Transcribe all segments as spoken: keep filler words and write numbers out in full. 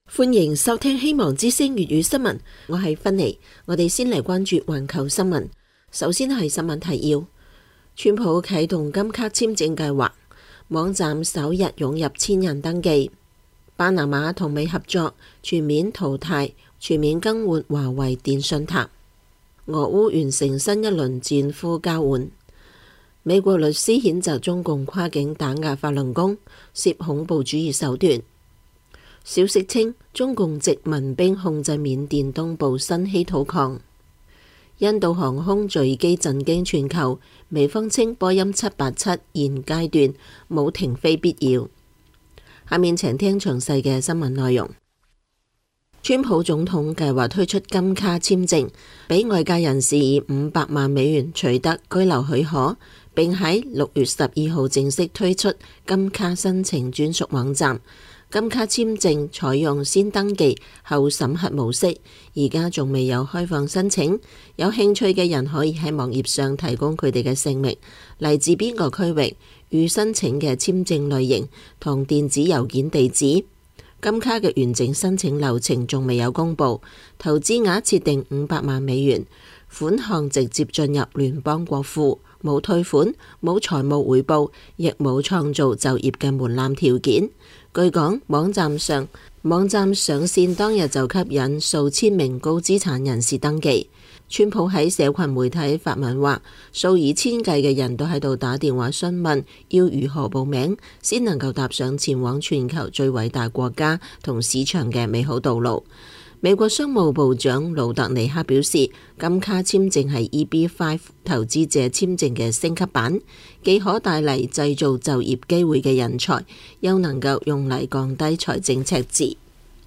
歡迎收聽希望之聲粵語新聞，我係芬妮。我哋先嚟關注環球新聞。首先係新聞提要：川普啟動金卡簽證計劃，網站首日湧入千人登記。巴拿馬同美合作全面淘汰、全面更換華為電信塔。俄烏完成新一輪戰俘交換。美國律師譴責中共跨境打壓法輪功，涉恐怖主義手段。消息稱，中共殖民兵控制緬甸東部新稀土礦。印度航空墜機震驚全球，美方稱波音七八七現階段冇停飛必要。下面請聽詳細嘅新聞內容。川普總統計劃推出金卡簽證，俾外界人士以五百萬美元取得居留許可，並喺六月十二號正式推出金卡申請專屬網站。金卡簽證採用先登記後審核模式，而家仲未有開放申請。有興趣嘅人可以喺網頁上提供佢哋嘅姓名、嚟自邊個區域、預申請嘅簽證類型同電子郵件地址。金卡嘅完整申請流程仲未有公布，投資額設定五百萬美元，款項直接進入聯邦國庫，冇退款、冇財務回報，亦冇創造就業嘅門檻條件。據講，網站上網站上線當日就吸引數千名高資產人士登記。川普喺社群媒體發文話，數以千計嘅人都喺度打電話詢問要如何報名，先能夠踏上前往全球最偉大國家同市場嘅美好道路。美國商務部長魯特尼克表示，金卡簽證係 E B 五 投資者簽證嘅升級版，既可帶嚟製造就業機會嘅人才，又能夠用嚟降低財政赤字。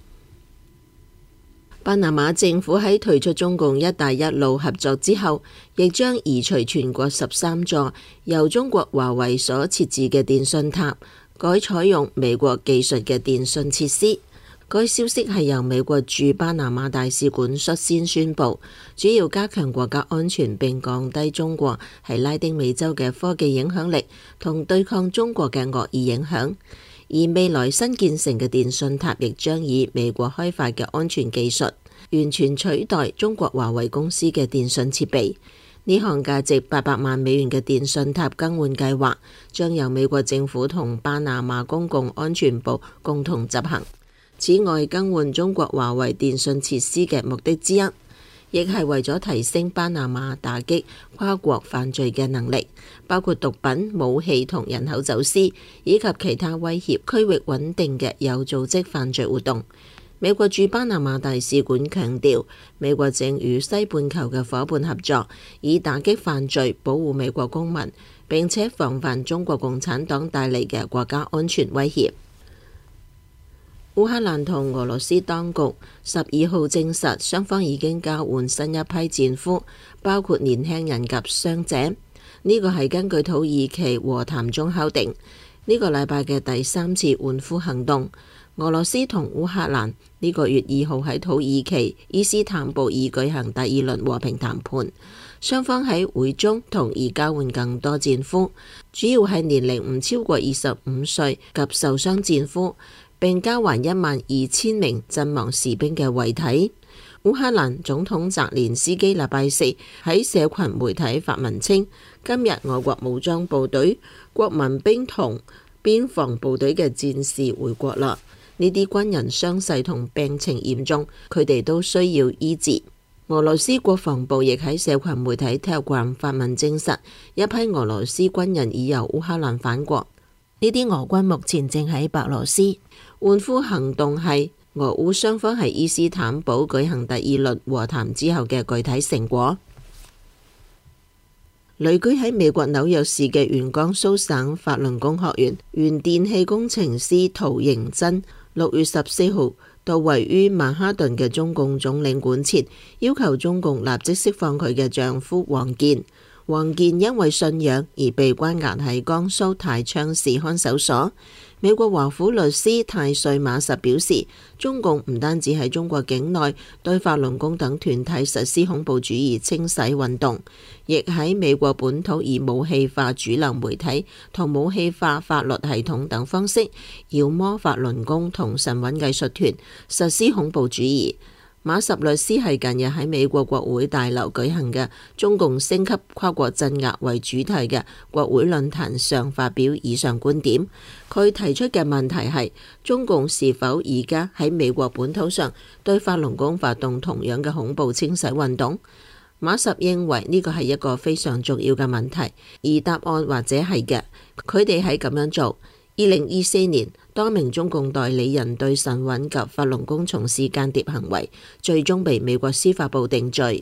巴拿馬政府喺退出中共一帶一路合作之後，亦將移除全國十三座由中國華為所設置嘅電信塔，改採用美國技術嘅電信設施。該消息係由美國駐巴拿馬大使館率先宣布，主要加強國家安全並降低中國喺拉丁美洲嘅科技影響力同對抗中國嘅惡意影響。而未來新建成嘅電信塔亦將以美國開發嘅安全技術，完全取代中國華為公司嘅電信設備。呢項價值八百萬美元嘅電信塔更換計劃，將由美國政府同巴拿馬公共安全部共同執行。此外，更換中國華為電信設施嘅目的之一，亦係為咗提升巴拿馬打擊跨國犯罪嘅能力，包括毒品、武器同人口走私，以及其他威脅區域穩定嘅有組織犯罪活動。美國駐巴拿馬大使館強調，美國正與西半球嘅夥伴合作，以打擊犯罪、保護美國公民，並且防範中國共產黨帶嚟嘅國家安全威脅。烏克蘭同俄羅斯當局十二號證實，雙方已經交換新一批戰俘，包括年輕人及傷者。呢個係根據土耳其和談中敲定呢個禮拜嘅第三次換俘行動。俄羅斯同烏克蘭呢個月二號喺土耳其伊斯坦布爾舉行第二輪和平談判，雙方喺會中同意交換更多戰俘，主要係年齡唔超過二十五歲及受傷戰俘，並交還一萬二千名陣亡士兵嘅遺體。烏克蘭總統澤連斯基禮拜四喺社群媒體發文稱，今日俄國武裝部隊、國民兵同邊防部隊嘅戰士回國啦。呢啲軍人傷勢同病情嚴重，佢哋都需要醫治。俄羅斯國防部亦喺社群媒體 Telegram 發文證實，一批俄羅斯軍人已由烏克蘭返國。呢啲俄軍目前正喺白羅斯。換俘行動係俄烏雙方喺伊斯坦堡舉行第二輪和談之後嘅具體成果。旅居喺美國紐約市嘅原江蘇省法輪功學院原電氣工程師涂迎真，六月十四號到位於曼哈頓嘅中共總領館前，要求中共立即釋放佢嘅丈夫王健。王健因為信仰而被關押喺江蘇泰昌市看守所。 美國華府律師泰瑞馬什表示，中共唔單止喺中國境內對法輪功等團體實施恐怖主義清洗運動，亦喺美國本土以武器化主流媒體同武器化法律系統等方式妖魔法輪功同神韻藝術團，實施恐怖主義。馬什律師係近日喺美國國會大樓舉行嘅中共升級跨國鎮壓為主題嘅國會論壇上發表以上觀點。佢提出嘅問題係中共是否而家喺美國本土上對法輪功發動同樣嘅恐怖清洗運動？馬什認為呢個係一個非常重要嘅問題，而答案或者係嘅，佢哋係咁樣做。二零二四年，多名中共代理人對神韻及法輪功從事間諜行為，最終被美國司法部定罪。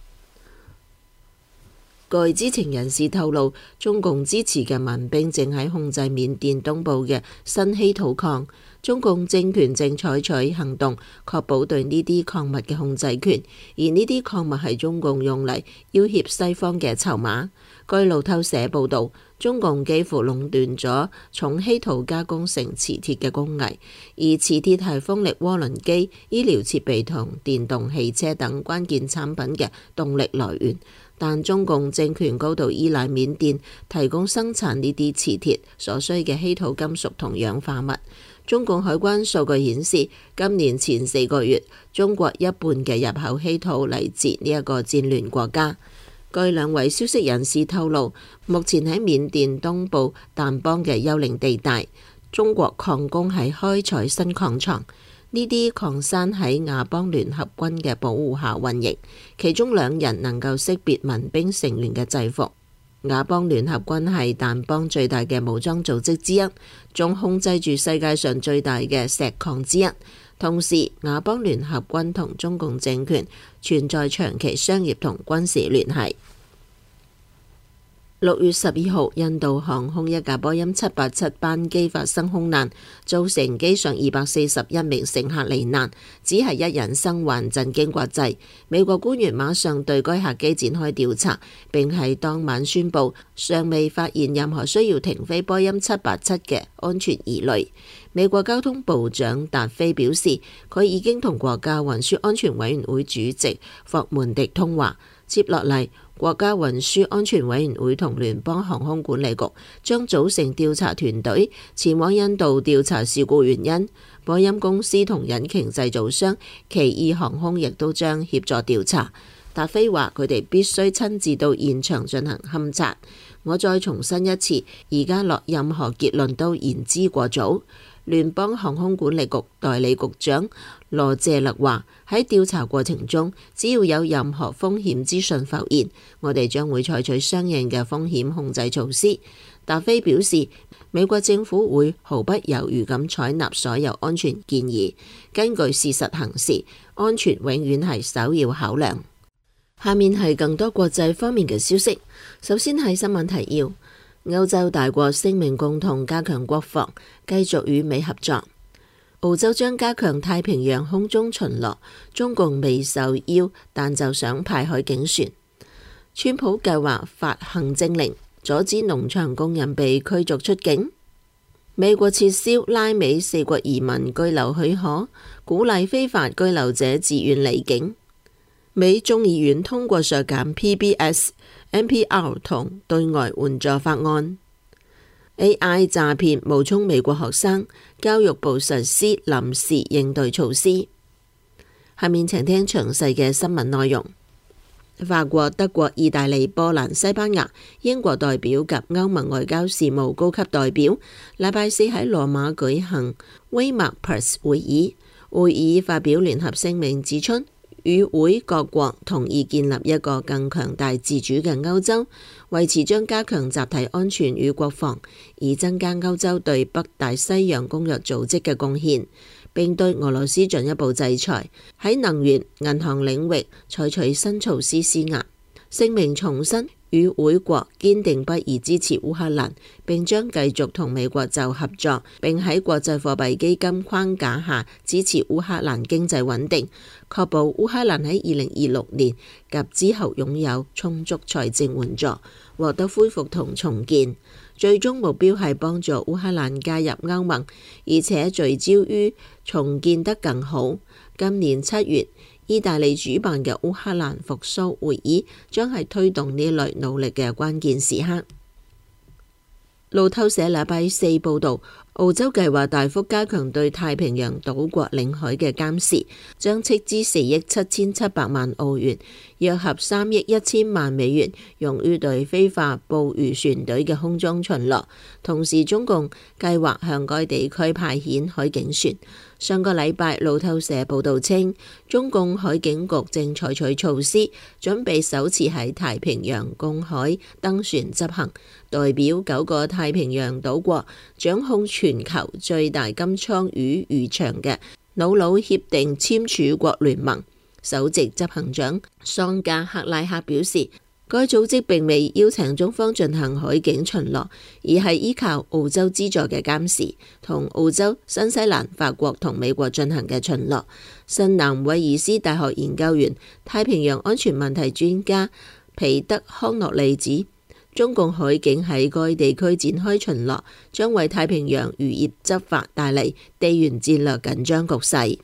據知情人士透露，中共支持嘅民兵正喺控制緬甸東部嘅新稀土礦，中共政權正採取行動，確保對呢啲礦物嘅控制權，而呢啲礦物係中共用嚟要挾西方嘅籌碼。據路透社報導，中共幾乎壟斷咗重稀土加工成磁鐵嘅工藝，而磁鐵係風力渦輪機、醫療設備同電動汽車等關鍵產品嘅動力來源。但中共政權高度依賴緬甸提供生產呢啲磁鐵所需嘅稀土金屬同氧化物。中共海關數據顯示，今年前四個月，中國一半嘅入口稀土嚟自呢一個戰亂國家。據兩位消息人士透露，目前喺緬甸東部掸邦嘅幽靈地帶，中國礦工喺開採新礦場。呢啲礦山喺亞邦聯合軍嘅保護下運營，其中兩人能夠識別民兵成員嘅制服。亞邦聯合軍係掸邦最大嘅武裝組織之一，仲控制住世界上最大嘅石礦之一。同時，亞邦聯合軍同中共政權存在長期商業同軍事聯繫。六月十二號，印度航空一架波音七八七班機發生空難，造成機上二百四十一名乘客罹難，只係一人生還，震驚國際。美國官員馬上對該客機展開調查，並喺當晚宣布尚未發現任何需要停飛波音七八七嘅安全疑慮。美國交通部長達菲表示，佢已經同國家運輸安全委員會主席霍門迪通話，接落嚟，國家運輸安全委員會同聯邦航空管理局將組成調查團隊前往印度調查事故原因。波音公司同引擎製造商奇異航空亦都將協助調查。達菲話佢哋必須親自到現場進行勘察。我再重申一次，而家落任何結論都言之過早。聯邦航空管理局代理局長羅謝勒話：喺調查過程中，只要有任何風險資訊浮現，我哋將會採取相應嘅風險控制措施。達菲表示，美國政府會毫不猶豫咁採納所有安全建議，根據事實行事，安全永遠係首要考量。下面係更多國際方面嘅消息。首先係新聞提要。歐洲大國聲明共同加強國防，繼續與美合作。澳洲將加強太平洋空中巡邏，中共未受邀，但就想派海警船。川普計劃發行政令，阻止農場工人被驅逐出境。美國撤銷拉美四國移民居留許可，鼓勵非法居留者自願離境。美眾議院通過削減 P B S、N P R 同對外援助法案。A I 詐騙冒充美國學生，教育部實施臨時應對措施。下面請聽詳細嘅新聞內容。法國、德國、意大利、波蘭、西班牙、英國代表及歐盟外交事務高級代表禮拜四喺羅馬舉行威默 Plus 會議，會議發表聯合聲明指出，與會各國同意建立一個更強大自主嘅歐洲，維持將加強集體安全與國防，以增加歐洲對北大西洋公約組織嘅貢獻，並對俄羅斯進一步制裁，喺能源、銀行領域採取新措施施壓。聲明重申，與會國堅定不移支持烏克蘭，並將繼續同美國就合作，並喺國際貨幣基金框架下支持烏克蘭經濟穩定，確保烏克蘭喺二零二六年及之後擁有充足財政援助，獲得恢復同重建。 最終目標係幫助烏克蘭加入歐盟，而且聚焦於重建得更好。今年七月，意大利主辦嘅烏克蘭復甦會議將係推動呢類努力嘅關鍵時刻。路透社禮拜四報導，澳洲計劃大幅加強對太平洋島國領海嘅監視，將斥資四億七千七百萬澳元，約合三億一千萬美元，用於對非法捕魚船隊嘅空中巡邏。同時，中共計劃向該地區派遣海警船。上個禮拜，路透社報導稱，中共海警局正採取措施，準備首次喺太平洋公海登船執行，代表九個太平洋島國掌控全球最大金槍魚漁場嘅瑙魯協定簽署國聯盟首席執行長桑加克拉克表示，該組織並未邀請中方進行海警巡邏，而係依靠澳洲資助嘅監視，同澳洲、新西蘭、法國同美國進行嘅巡邏。新南威爾斯大學研究員、太平洋安全問題專家皮德康諾利指，中共海警喺該地區展開巡邏，將為太平洋漁業執法帶嚟地緣戰略緊張局勢。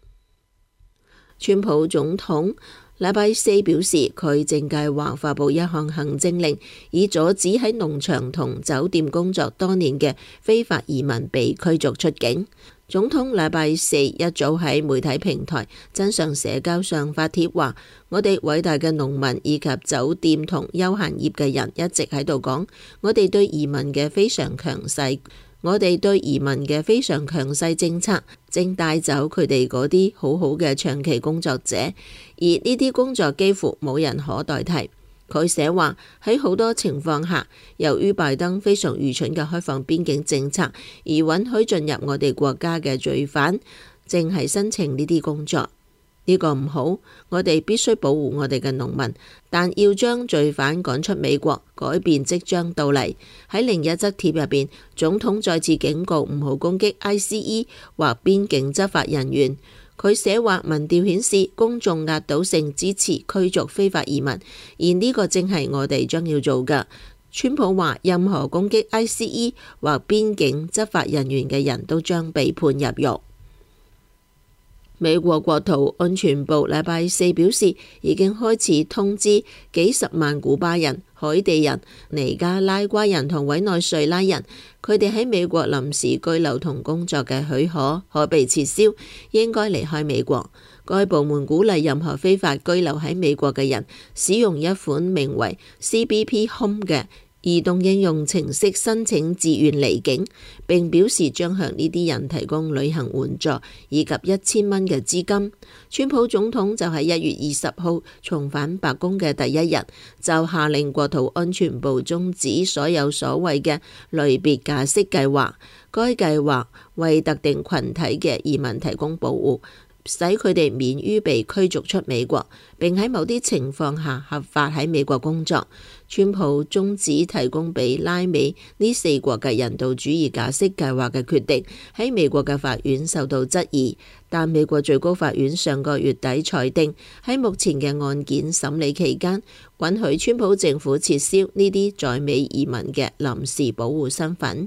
川普總統禮拜四表示，佢正計劃發布一項行政令，以阻止喺農場同酒店工作多年嘅非法移民被驅逐出境。總統禮拜四一早喺媒體平台真相社交上發帖話，我哋偉大嘅農民以及酒店同休閒業嘅人一直喺度講，我哋對移民嘅非常強勢。我哋對移民嘅非常強勢政策，正帶走佢哋嗰啲好好嘅長期工作者，而呢啲工作幾乎冇人可代替。佢寫話，喺好多情況下，由於拜登非常愚蠢嘅開放邊境政策，而允許進入我哋國家嘅罪犯，正係申請呢啲工作。呢個唔好，我哋必須保護我哋嘅農民，但要將罪犯趕出美國，改變即將到嚟。喺另一則帖入邊，總統再次警告唔好攻擊 I C E 或邊境執法人員。佢寫話，民調顯示公眾壓倒性支持驅逐非法移民，而呢個正係我哋將要做嘅。川普話，任何攻擊 I C E 或邊境執法人員嘅人都將被判入獄。美國國土安全部禮拜四表示，已經開始通知幾十萬古巴人、海地人、尼加拉瓜人同委內瑞拉人，佢哋喺美國臨時居留同工作嘅許可可被撤銷，應該離開美國。該部門鼓勵任何非法居留喺美國嘅人使用一款名為 C B P Home 嘅移動應用程式申請自願離境，並表示將向呢啲人提供旅行援助以及一千蚊嘅資金。川普總統就喺一月二十號重返白宮嘅第一日，就下令國土安全部終止所有所謂嘅類別假釋計劃。該計劃為特定群體嘅移民提供保護，使佢哋免於被驅逐出美國，並喺某啲情況下合法喺美國工作。川普終止提供俾拉美呢四國嘅人道主義假釋計劃嘅決定喺美國嘅法院受到質疑，但美國最高法院上個月底裁定，喺目前嘅案件審理期間，允許川普政府撤銷呢啲在美移民嘅臨時保護身份。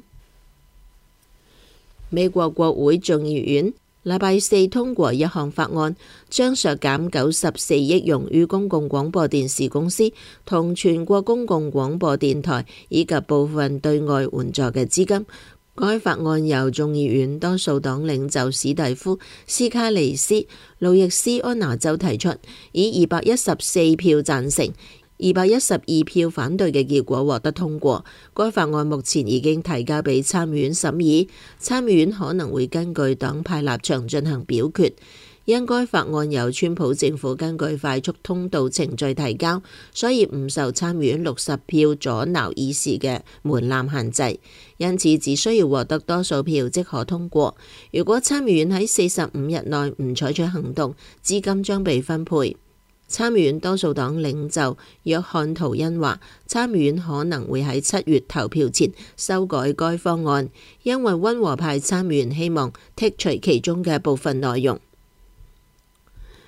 美國國會眾議院禮拜四通過一項法案，將削減九十四億用於公共廣播電視公司同全國公共廣播電台以及部分對外援助嘅資金。該法案由眾議院多數黨領袖史蒂夫·斯卡利斯、路易斯安那州提出，以二百一十四票贊成、二百一十二票反對嘅結果獲得通過。該法案目前已經提交俾參議院審議，參議院可能會根據黨派立場進行表決。因該法案由川普政府根據快速通道程序提交，所以唔受參議院六十票阻撓議事嘅門檻限制，因此只需要獲得多數票即可通過。如果參議院喺四十五日內唔採取行動，資金將被分配。參議院多數黨領袖約翰圖恩話，參議院可能會喺七月投票前修改該方案，因為溫和派參議員希望剔除其中嘅部分內容。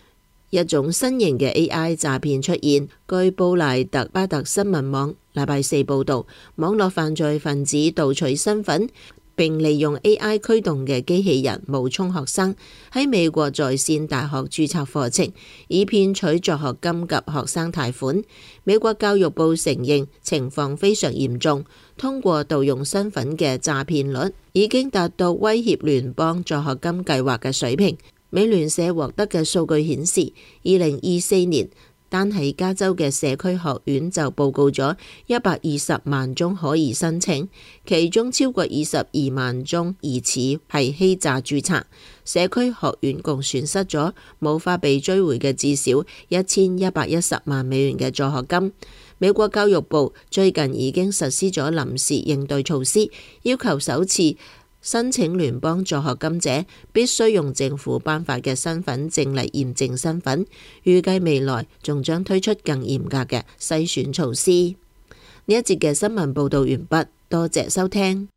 一種新型嘅 A I 詐騙出現。據布萊特巴特新聞網禮拜四報導，網絡犯罪分子盜取身份，並利用 A I 驅動嘅機器人冒充學生，喺美國在線大學註冊課程，以騙取助學金及學生貸款。美國教育部承認情況非常嚴重，通過盜用身份嘅詐騙率已經達到威脅聯邦助學金計劃嘅水平。美聯社獲得嘅數據顯示，二零二四年單喺加州嘅社區學院就報告咗一百二十萬宗可疑申請，其中超過二十二萬宗疑似係欺詐註冊。社區學院共損失咗無法被追回嘅至少一千一百一十萬美元嘅助學金。美國教育部最近已經實施咗臨時應對措施，要求首次申請聯邦助學金者必須用政府頒發嘅身份證嚟驗證身份，預計未來仲將推出更嚴格嘅篩選措施。呢一節嘅新聞報道完畢，多謝收聽。